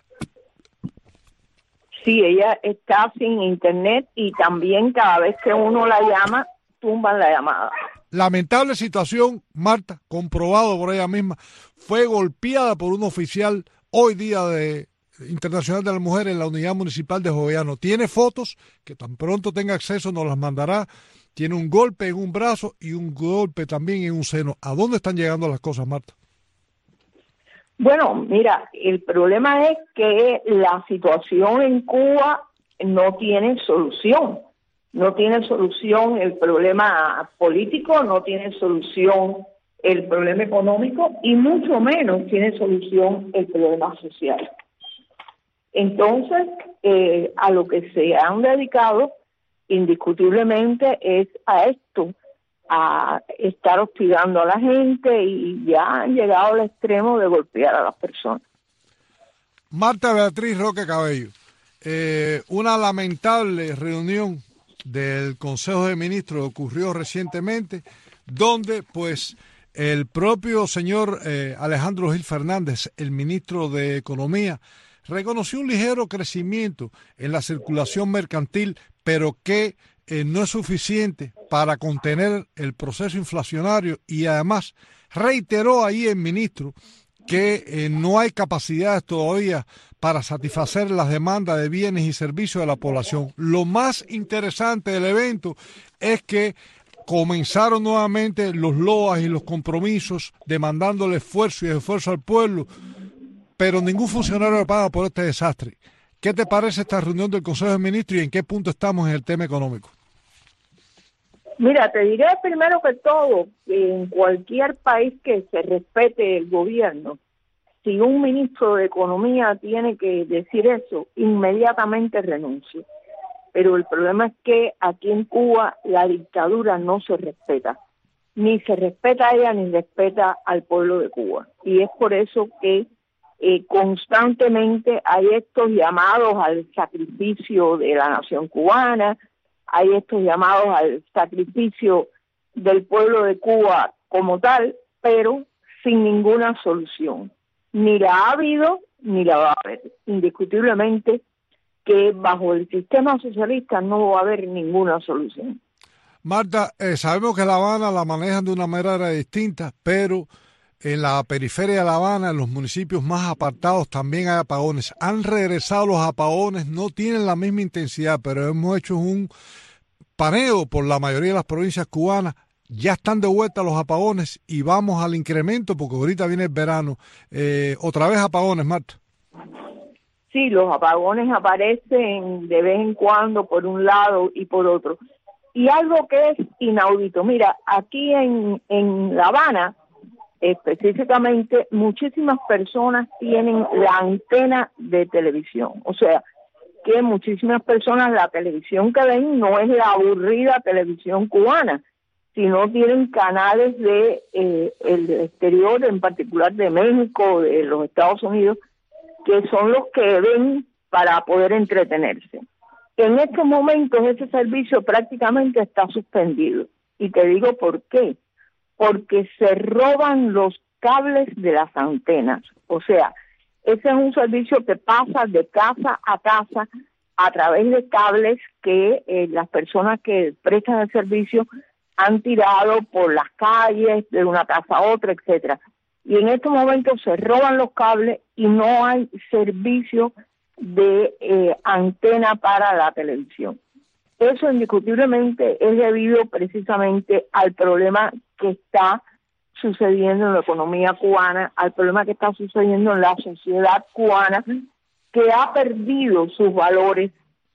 Sí, ella está sin internet y también cada vez que uno la llama, tumban la llamada. Lamentable situación, Marta, comprobado por ella misma, fue golpeada por un oficial hoy día de Internacional de la Mujer en la Unidad Municipal de Jovellanos. Tiene fotos, que tan pronto tenga acceso nos las mandará. Tiene un golpe en un brazo y un golpe también en un seno. ¿A dónde están llegando las cosas, Marta? Bueno, mira, el problema es que la situación en Cuba no tiene solución. No tiene solución el problema político, no tiene solución el problema económico y mucho menos tiene solución el problema social. Entonces, eh, a lo que se han dedicado indiscutiblemente es a esto, a estar hostigando a la gente y ya han llegado al extremo de golpear a las personas. Marta Beatriz Roque Cabello, eh, una lamentable reunión del Consejo de Ministros ocurrió recientemente, donde pues el propio señor eh, Alejandro Gil Fernández, el ministro de Economía, reconoció un ligero crecimiento en la circulación mercantil, pero que eh, no es suficiente para contener el proceso inflacionario, y además reiteró ahí el ministro que eh, no hay capacidades todavía para satisfacer las demandas de bienes y servicios de la población. Lo más interesante del evento es que comenzaron nuevamente los L O A s y los compromisos demandándole esfuerzo y esfuerzo al pueblo, pero ningún funcionario paga por este desastre. ¿Qué te parece esta reunión del Consejo de Ministros y en qué punto estamos en el tema económico? Mira, te diré primero que todo que en cualquier país que se respete el gobierno, si un ministro de Economía tiene que decir eso, inmediatamente renuncia. Pero el problema es que aquí en Cuba la dictadura no se respeta. Ni se respeta a ella, ni respeta al pueblo de Cuba. Y es por eso que eh, constantemente hay estos llamados al sacrificio de la nación cubana, hay estos llamados al sacrificio del pueblo de Cuba como tal, pero sin ninguna solución. Ni la ha habido, ni la va a haber. Indiscutiblemente que bajo el sistema socialista no va a haber ninguna solución. Marta, eh, sabemos que La Habana la manejan de una manera distinta, pero en la periferia de La Habana, en los municipios más apartados, también hay apagones. Han regresado los apagones, no tienen la misma intensidad, pero hemos hecho un paneo por la mayoría de las provincias cubanas. Ya están de vuelta los apagones y vamos al incremento porque ahorita viene el verano. Eh, otra vez apagones, Marta. Sí, los apagones aparecen de vez en cuando por un lado y por otro. Y algo que es inaudito, mira, aquí en, en La Habana, específicamente, muchísimas personas tienen la antena de televisión. O sea, que muchísimas personas la televisión que ven no es la aburrida televisión cubana, sino tienen canales de eh, el exterior, en particular de México, de los Estados Unidos, que son los que ven para poder entretenerse. En estos momentos ese servicio prácticamente está suspendido. Y te digo por qué. Porque se roban los cables de las antenas. O sea, ese es un servicio que pasa de casa a casa a través de cables que eh, las personas que prestan el servicio han tirado por las calles, de una casa a otra, etcétera. Y en estos momentos se roban los cables y no hay servicio de eh, antena para la televisión. Eso indiscutiblemente es debido precisamente al problema que está sucediendo en la economía cubana, al problema que está sucediendo en la sociedad cubana, que ha perdido sus valores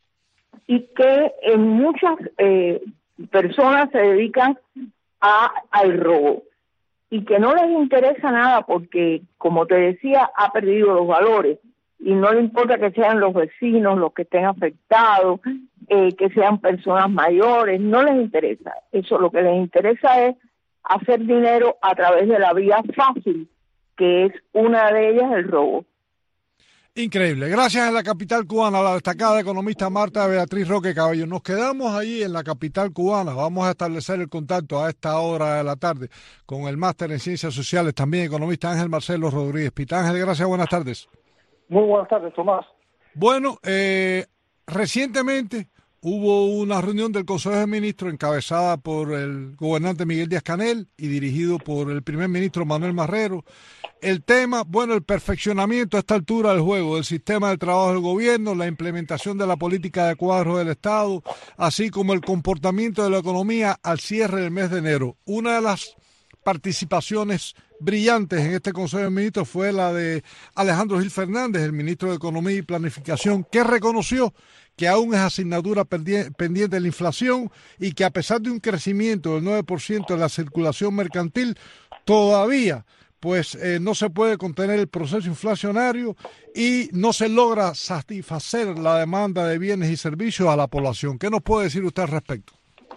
y que en muchas eh, personas se dedican a, al robo y que no les interesa nada porque, como te decía, ha perdido los valores y no le importa que sean los vecinos los que estén afectados, eh, que sean personas mayores, no les interesa. Eso lo que les interesa es hacer dinero a través de la vía fácil, que es una de ellas el robo. Increíble. Gracias a la capital cubana, a la destacada economista Marta Beatriz Roque Cabello. Nos quedamos allí en la capital cubana. Vamos a establecer el contacto a esta hora de la tarde con el máster en Ciencias Sociales, también economista Ángel Marcelo Rodríguez Pita. Ángel, gracias, buenas tardes. Muy buenas tardes, Tomás. Bueno, eh, recientemente hubo una reunión del Consejo de Ministros encabezada por el gobernante Miguel Díaz-Canel y dirigido por el primer ministro Manuel Marrero. El tema, bueno, el perfeccionamiento a esta altura del juego del sistema de trabajo del gobierno, la implementación de la política de cuadro del Estado, así como el comportamiento de la economía al cierre del mes de enero. Una de las participaciones brillantes en este Consejo de Ministros fue la de Alejandro Gil Fernández, el ministro de Economía y Planificación, que reconoció que aún es asignatura pendiente de la inflación y que a pesar de un crecimiento del nueve por ciento de la circulación mercantil, todavía pues eh, no se puede contener el proceso inflacionario y no se logra satisfacer la demanda de bienes y servicios a la población. ¿Qué nos puede decir usted al respecto?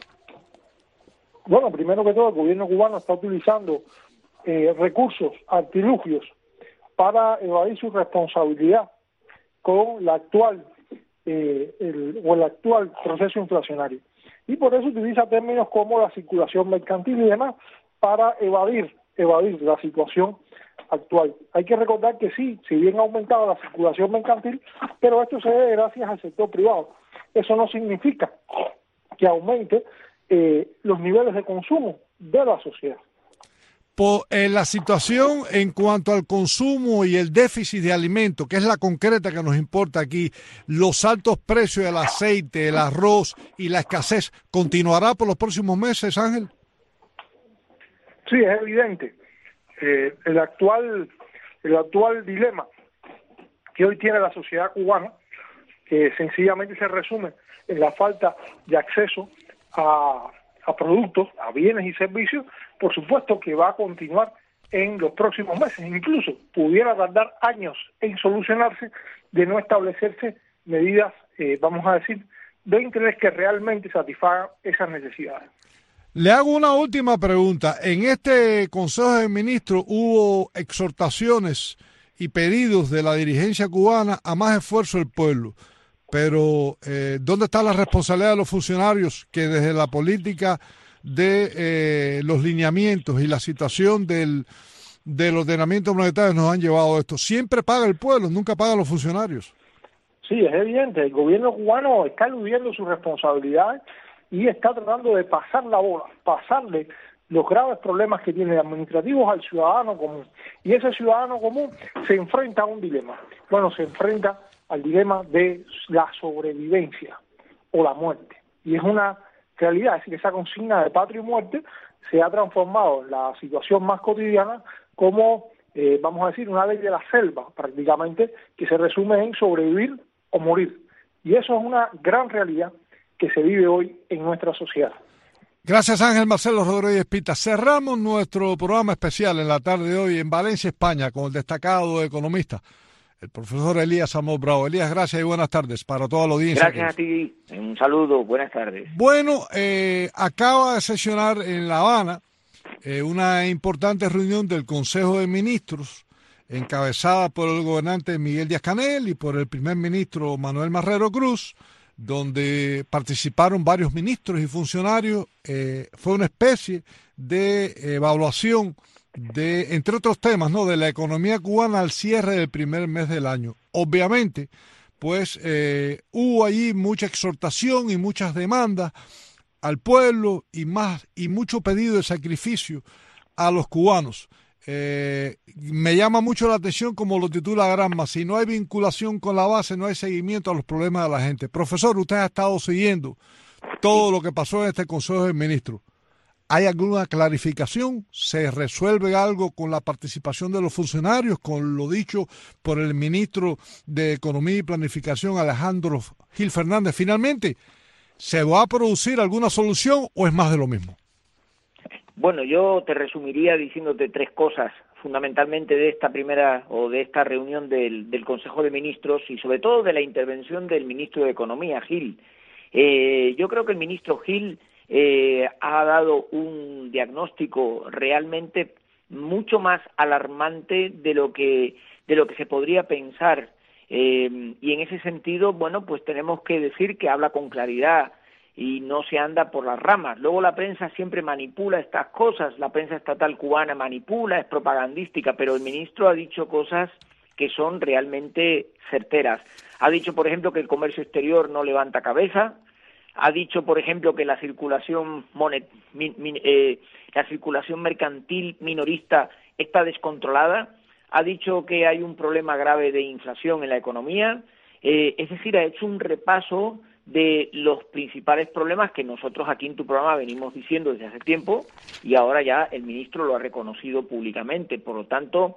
Bueno, primero que todo, el gobierno cubano está utilizando eh, recursos, artilugios, para evadir su responsabilidad con la actual eh, el, o el actual proceso inflacionario. Y por eso utiliza términos como la circulación mercantil y demás para evadir evadir la situación actual. Hay que recordar que sí, si bien ha aumentado la circulación mercantil, pero esto se debe gracias al sector privado. Eso no significa que aumente eh, los niveles de consumo de la sociedad. Por, eh, la situación en cuanto al consumo y el déficit de alimentos, que es la concreta que nos importa aquí, los altos precios del aceite, el arroz y la escasez, ¿continuará por los próximos meses, Ángel? Sí, es evidente. Eh, el actual el actual dilema que hoy tiene la sociedad cubana, que sencillamente se resume en la falta de acceso a, a productos, a bienes y servicios, por supuesto que va a continuar en los próximos meses. Incluso pudiera tardar años en solucionarse de no establecerse medidas, eh, vamos a decir, de interés que realmente satisfagan esas necesidades. Le hago una última pregunta. En este Consejo de Ministros hubo exhortaciones y pedidos de la dirigencia cubana a más esfuerzo del pueblo. Pero, eh, ¿dónde está la responsabilidad de los funcionarios que desde la política de eh, los lineamientos y la situación del, del ordenamiento monetario nos han llevado a esto? Siempre paga el pueblo, nunca pagan los funcionarios. Sí, es evidente. El gobierno cubano está eludiendo sus responsabilidades y está tratando de pasar la bola, pasarle los graves problemas que tiene administrativos al ciudadano común. Y ese ciudadano común se enfrenta a un dilema. Bueno, se enfrenta al dilema de la sobrevivencia o la muerte. Y es una realidad, es decir, esa consigna de patria y muerte se ha transformado en la situación más cotidiana como, eh, vamos a decir, una ley de la selva, prácticamente, que se resume en sobrevivir o morir. Y eso es una gran realidad que se vive hoy en nuestra sociedad. Gracias, Ángel Marcelo Rodríguez Pita. Cerramos nuestro programa especial en la tarde de hoy en Valencia, España, con el destacado economista, el profesor Elías Amós Bravo. Elías, gracias y buenas tardes para toda la audiencia. Gracias a ti, un saludo, buenas tardes. Bueno, eh, acaba de sesionar en La Habana eh, una importante reunión del Consejo de Ministros, encabezada por el gobernante Miguel Díaz-Canel y por el primer ministro Manuel Marrero Cruz, donde participaron varios ministros y funcionarios. Eh, fue una especie de evaluación de, entre otros temas, ¿no?, de la economía cubana al cierre del primer mes del año. Obviamente, pues eh, hubo allí mucha exhortación y muchas demandas al pueblo y más y mucho pedido de sacrificio a los cubanos. Eh, me llama mucho la atención, como lo titula Granma, si no hay vinculación con la base, no hay seguimiento a los problemas de la gente. Profesor, usted ha estado siguiendo todo lo que pasó en este Consejo de Ministros. ¿Hay alguna clarificación? ¿Se resuelve algo con la participación de los funcionarios, con lo dicho por el ministro de Economía y Planificación, Alejandro Gil Fernández? Finalmente, ¿se va a producir alguna solución o es más de lo mismo? Bueno, yo te resumiría diciéndote tres cosas, fundamentalmente de esta primera o de esta reunión del, del Consejo de Ministros y sobre todo de la intervención del ministro de Economía, Gil. Eh, yo creo que el ministro Gil eh, ha dado un diagnóstico realmente mucho más alarmante de lo que de lo que se podría pensar. Eh, y en ese sentido, bueno, pues tenemos que decir que habla con claridad y no se anda por las ramas. Luego la prensa siempre manipula estas cosas, la prensa estatal cubana manipula, es propagandística, pero el ministro ha dicho cosas que son realmente certeras. Ha dicho, por ejemplo, que el comercio exterior no levanta cabeza, ha dicho, por ejemplo, que la circulación monet, min, min, eh, la circulación mercantil minorista está descontrolada, ha dicho que hay un problema grave de inflación en la economía, eh, es decir, ha hecho un repaso de los principales problemas que nosotros aquí en tu programa venimos diciendo desde hace tiempo y ahora ya el ministro lo ha reconocido públicamente. Por lo tanto,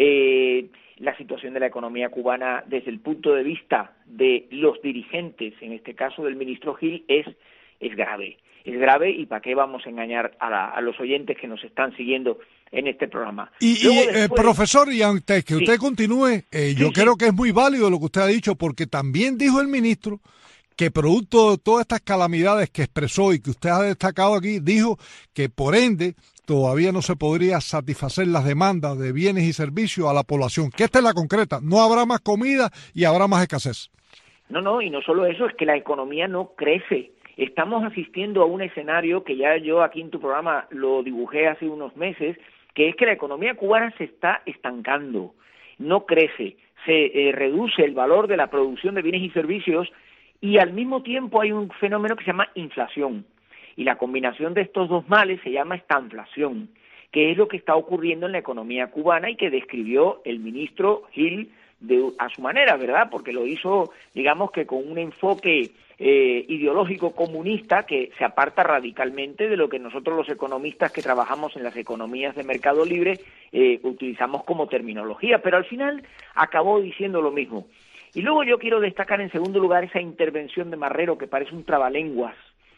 eh, la situación de la economía cubana desde el punto de vista de los dirigentes, en este caso del ministro Gil, es, es grave. Es grave y para qué vamos a engañar a, la, a los oyentes que nos están siguiendo en este programa. Y, y después, eh, profesor, y antes que sí. usted continúe, eh, yo sí, creo sí. que es muy válido lo que usted ha dicho, porque también dijo el ministro que producto de todas estas calamidades que expresó y que usted ha destacado aquí, dijo que por ende todavía no se podría satisfacer las demandas de bienes y servicios a la población, que esta es la concreta, no habrá más comida y habrá más escasez. No, no, y no solo eso, es que la economía no crece. Estamos asistiendo a un escenario que ya yo aquí en tu programa lo dibujé hace unos meses, que es que la economía cubana se está estancando, no crece, se eh, reduce el valor de la producción de bienes y servicios. Y al mismo tiempo hay un fenómeno que se llama inflación. Y la combinación de estos dos males se llama estanflación. que es lo que está ocurriendo en la economía cubana y que describió el ministro Gil de, a su manera, ¿verdad? Porque lo hizo, digamos que con un enfoque eh, ideológico comunista que se aparta radicalmente de lo que nosotros los economistas que trabajamos en las economías de mercado libre eh, utilizamos como terminología, pero al final acabó diciendo lo mismo. Y luego yo quiero destacar en segundo lugar esa intervención de Marrero que parece un trabalenguas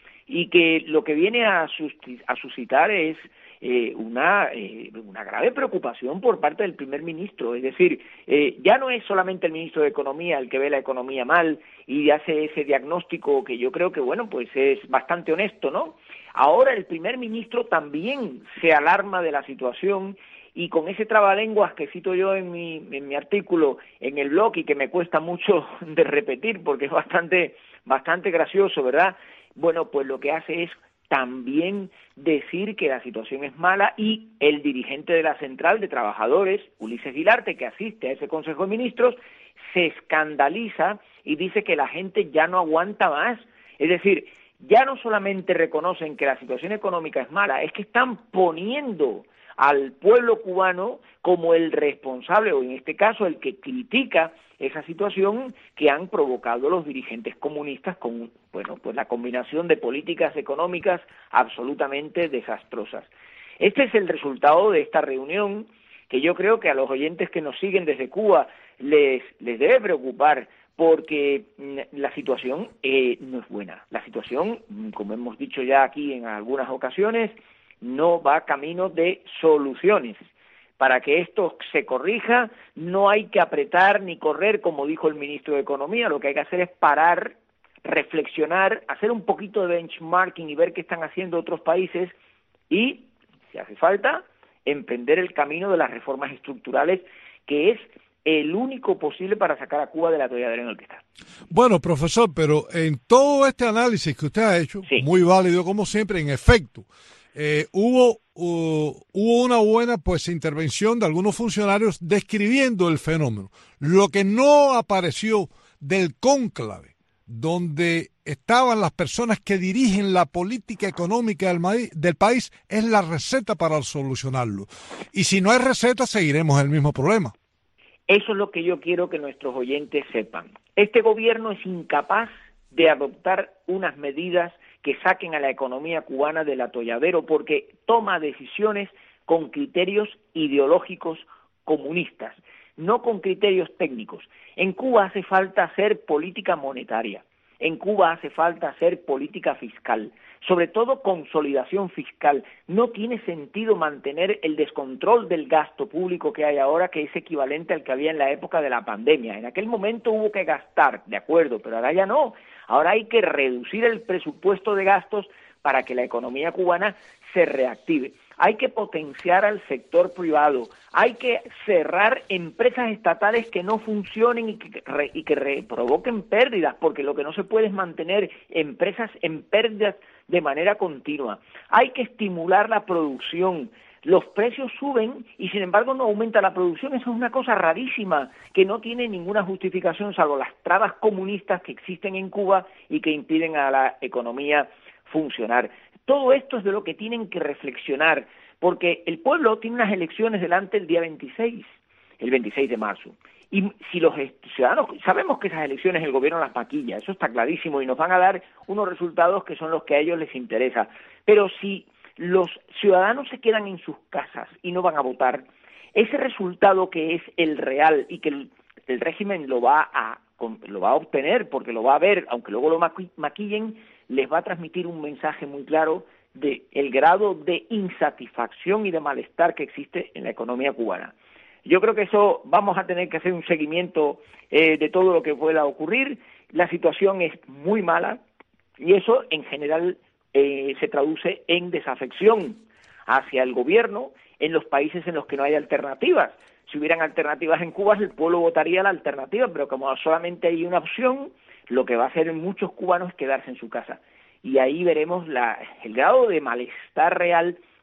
y que lo que viene a, a suscitar es eh, una, eh, una grave preocupación por parte del primer ministro. Es decir, eh, ya no es solamente el ministro de Economía el que ve la economía mal y hace ese diagnóstico que yo creo que, bueno, pues es bastante honesto, ¿no? Ahora el primer ministro también se alarma de la situación y con ese trabalenguas que cito yo en mi, en mi artículo en el blog y que me cuesta mucho de repetir porque es bastante, bastante gracioso, ¿verdad? Bueno, pues lo que hace es también decir que la situación es mala y el dirigente de la Central de Trabajadores, Ulises Guilarte, que asiste a ese Consejo de Ministros, se escandaliza y dice que la gente ya no aguanta más. Es decir, ya no solamente reconocen que la situación económica es mala, es que están poniendo al pueblo cubano como el responsable, o en este caso el que critica esa situación que han provocado los dirigentes comunistas con, bueno, pues la combinación de políticas económicas absolutamente desastrosas. Este es el resultado de esta reunión que yo creo que a los oyentes que nos siguen desde Cuba les, les debe preocupar, porque la situación eh, no es buena. La situación, como hemos dicho ya aquí en algunas ocasiones, no va camino de soluciones. Para que esto se corrija, no hay que apretar ni correr, como dijo el ministro de Economía, lo que hay que hacer es parar, reflexionar, hacer un poquito de benchmarking y ver qué están haciendo otros países y, si hace falta, emprender el camino de las reformas estructurales, que es el único posible para sacar a Cuba del atolladero en el que está. Bueno, profesor, pero en todo este análisis que usted ha hecho, sí, muy válido como siempre, en efecto, eh, hubo uh, hubo una buena pues intervención de algunos funcionarios describiendo el fenómeno. Lo que no apareció del cónclave, donde estaban las personas que dirigen la política económica del, del país, es la receta para solucionarlo. Y si no hay receta, seguiremos el mismo problema. Eso es lo que yo quiero que nuestros oyentes sepan. Este gobierno es incapaz de adoptar unas medidas que saquen a la economía cubana del atolladero porque toma decisiones con criterios ideológicos comunistas, no con criterios técnicos. En Cuba hace falta hacer política monetaria, en Cuba hace falta hacer política fiscal, sobre todo consolidación fiscal. No tiene sentido mantener el descontrol del gasto público que hay ahora, que es equivalente al que había en la época de la pandemia. En aquel momento hubo que gastar, de acuerdo, pero ahora ya no. Ahora hay que reducir el presupuesto de gastos para que la economía cubana se reactive. Hay que potenciar al sector privado, hay que cerrar empresas estatales que no funcionen y que, re, y que re, provoquen pérdidas, porque lo que no se puede es mantener empresas en pérdidas de manera continua. Hay que estimular la producción. Los precios suben y sin embargo no aumenta la producción. Eso es una cosa rarísima que no tiene ninguna justificación salvo las trabas comunistas que existen en Cuba y que impiden a la economía funcionar. Todo esto es de lo que tienen que reflexionar, porque el pueblo tiene unas elecciones delante el día veintiséis, el veintiséis de marzo. Y si los ciudadanos, sabemos que esas elecciones el gobierno las maquilla, eso está clarísimo, y nos van a dar unos resultados que son los que a ellos les interesa. Pero si los ciudadanos se quedan en sus casas y no van a votar, ese resultado que es el real y que el, el régimen lo va a lo va a obtener porque lo va a ver, aunque luego lo maquillen, les va a transmitir un mensaje muy claro de el grado de insatisfacción y de malestar que existe en la economía cubana. Yo creo que eso vamos a tener que hacer un seguimiento eh, de todo lo que pueda ocurrir. La situación es muy mala y eso en general eh, se traduce en desafección hacia el gobierno en los países en los que no hay alternativas. Si hubieran alternativas en Cuba, el pueblo votaría la alternativa, pero como solamente hay una opción, lo que va a hacer en muchos cubanos es quedarse en su casa. Y ahí veremos la, el grado de malestar real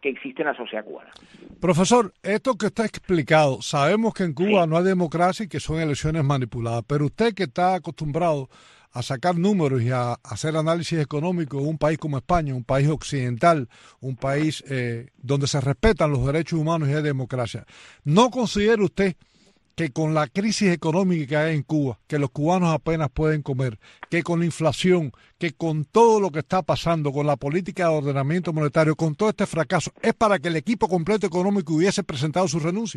que existe en la sociedad cubana. Profesor, esto que está explicado, sabemos que en Cuba sí. no hay democracia y que son elecciones manipuladas, pero usted que está acostumbrado a sacar números y a hacer análisis económico en un país como España, un país occidental, un país eh, donde se respetan los derechos humanos y hay democracia, ¿no considera usted que con la crisis económica que hay en Cuba, que los cubanos apenas pueden comer, que con la inflación, que con todo lo que está pasando, con la política de ordenamiento monetario, con todo este fracaso, es para que el equipo completo económico hubiese presentado su renuncia?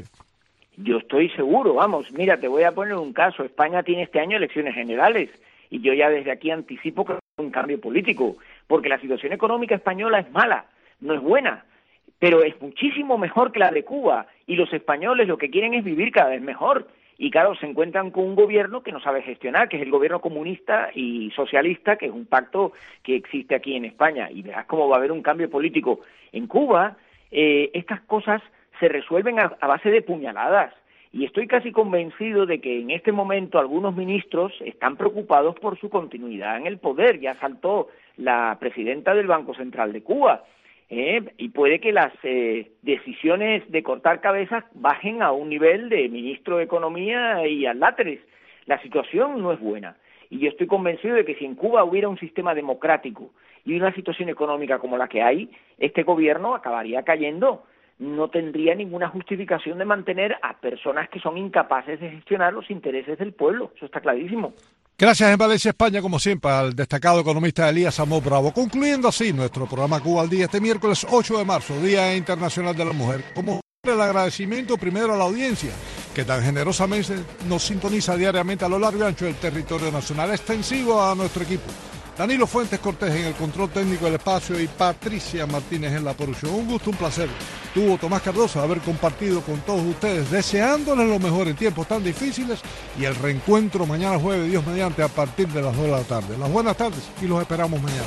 Yo estoy seguro, vamos, mira, te voy a poner un caso. España tiene este año elecciones generales y yo ya desde aquí anticipo que va a haber un cambio político, porque la situación económica española es mala, no es buena, pero es muchísimo mejor que la de Cuba, y los españoles lo que quieren es vivir cada vez mejor, y claro, se encuentran con un gobierno que no sabe gestionar, que es el gobierno comunista y socialista, que es un pacto que existe aquí en España, y verás cómo va a haber un cambio político. En Cuba, eh, estas cosas se resuelven a, a base de puñaladas, y estoy casi convencido de que en este momento algunos ministros están preocupados por su continuidad en el poder. Ya saltó la presidenta del Banco Central de Cuba, Eh, y puede que las eh, decisiones de cortar cabezas bajen a un nivel de ministro de Economía y aláteres. La situación no es buena, y yo estoy convencido de que si en Cuba hubiera un sistema democrático y una situación económica como la que hay, este gobierno acabaría cayendo. No tendría ninguna justificación de mantener a personas que son incapaces de gestionar los intereses del pueblo. Eso está clarísimo. Gracias en Valencia, España, como siempre, al destacado economista Elías Amor Bravo. Concluyendo así nuestro programa Cuba al Día este miércoles ocho de marzo, Día Internacional de la Mujer. Como el agradecimiento primero a la audiencia, que tan generosamente nos sintoniza diariamente a lo largo y ancho del territorio nacional, extensivo a nuestro equipo. Danilo Fuentes Cortés en el control técnico del espacio y Patricia Martínez en la producción. Un gusto, un placer. Tuvo Tomás Cardoso haber compartido con todos ustedes, deseándoles lo mejor en tiempos tan difíciles, y el reencuentro mañana jueves, Dios mediante, a partir de las dos de la tarde. Las buenas tardes y los esperamos mañana.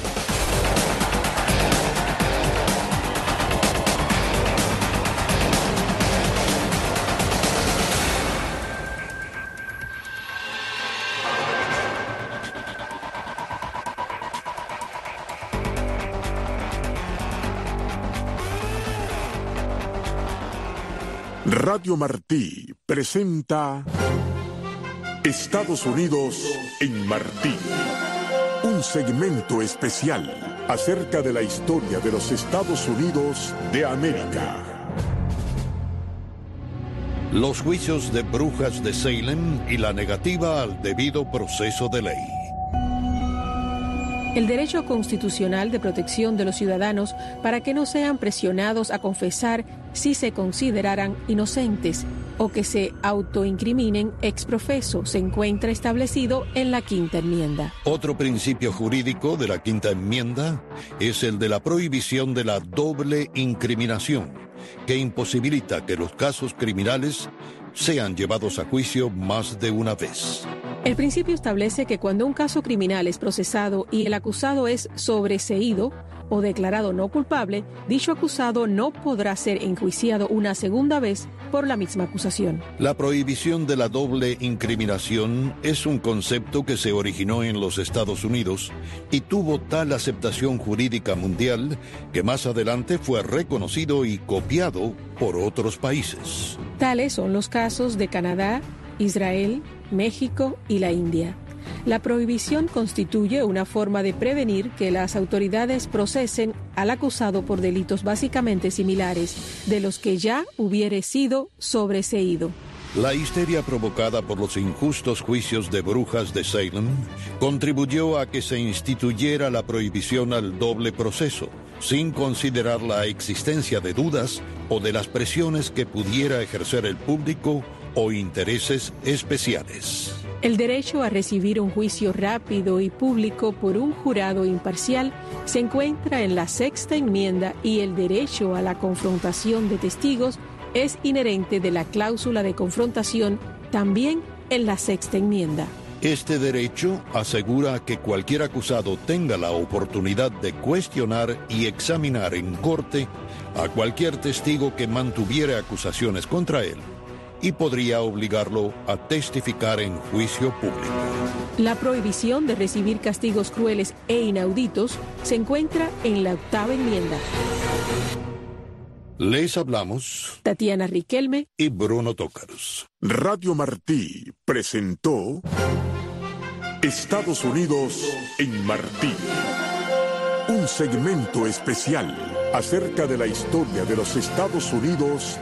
Radio Martí presenta Estados Unidos en Martí, un segmento especial acerca de la historia de los Estados Unidos de América. Los juicios de brujas de Salem y la negativa al debido proceso de ley. El derecho constitucional de protección de los ciudadanos para que no sean presionados a confesar si se consideraran inocentes o que se autoincriminen ex profeso se encuentra establecido en la Quinta Enmienda. Otro principio jurídico de la Quinta Enmienda es el de la prohibición de la doble incriminación, que imposibilita que los casos criminales sean llevados a juicio más de una vez. El principio establece que cuando un caso criminal es procesado y el acusado es sobreseído o declarado no culpable, dicho acusado no podrá ser enjuiciado una segunda vez por la misma acusación. La prohibición de la doble incriminación es un concepto que se originó en los Estados Unidos y tuvo tal aceptación jurídica mundial que más adelante fue reconocido y copiado por otros países. Tales son los casos de Canadá, Israel, México y la India. La prohibición constituye una forma de prevenir que las autoridades procesen al acusado por delitos básicamente similares de los que ya hubiere sido sobreseído. La histeria provocada por los injustos juicios de brujas de Salem contribuyó a que se instituyera la prohibición al doble proceso, sin considerar la existencia de dudas o de las presiones que pudiera ejercer el público o intereses especiales. El derecho a recibir un juicio rápido y público por un jurado imparcial se encuentra en la Sexta Enmienda, y el derecho a la confrontación de testigos es inherente de la cláusula de confrontación también en la Sexta Enmienda. Este derecho asegura que cualquier acusado tenga la oportunidad de cuestionar y examinar en corte a cualquier testigo que mantuviera acusaciones contra él, y podría obligarlo a testificar en juicio público. La prohibición de recibir castigos crueles e inauditos se encuentra en la Octava Enmienda. Les hablamos Tatiana Riquelme y Bruno Tócaros. Radio Martí presentó Estados Unidos en Martí. Un segmento especial acerca de la historia de los Estados Unidos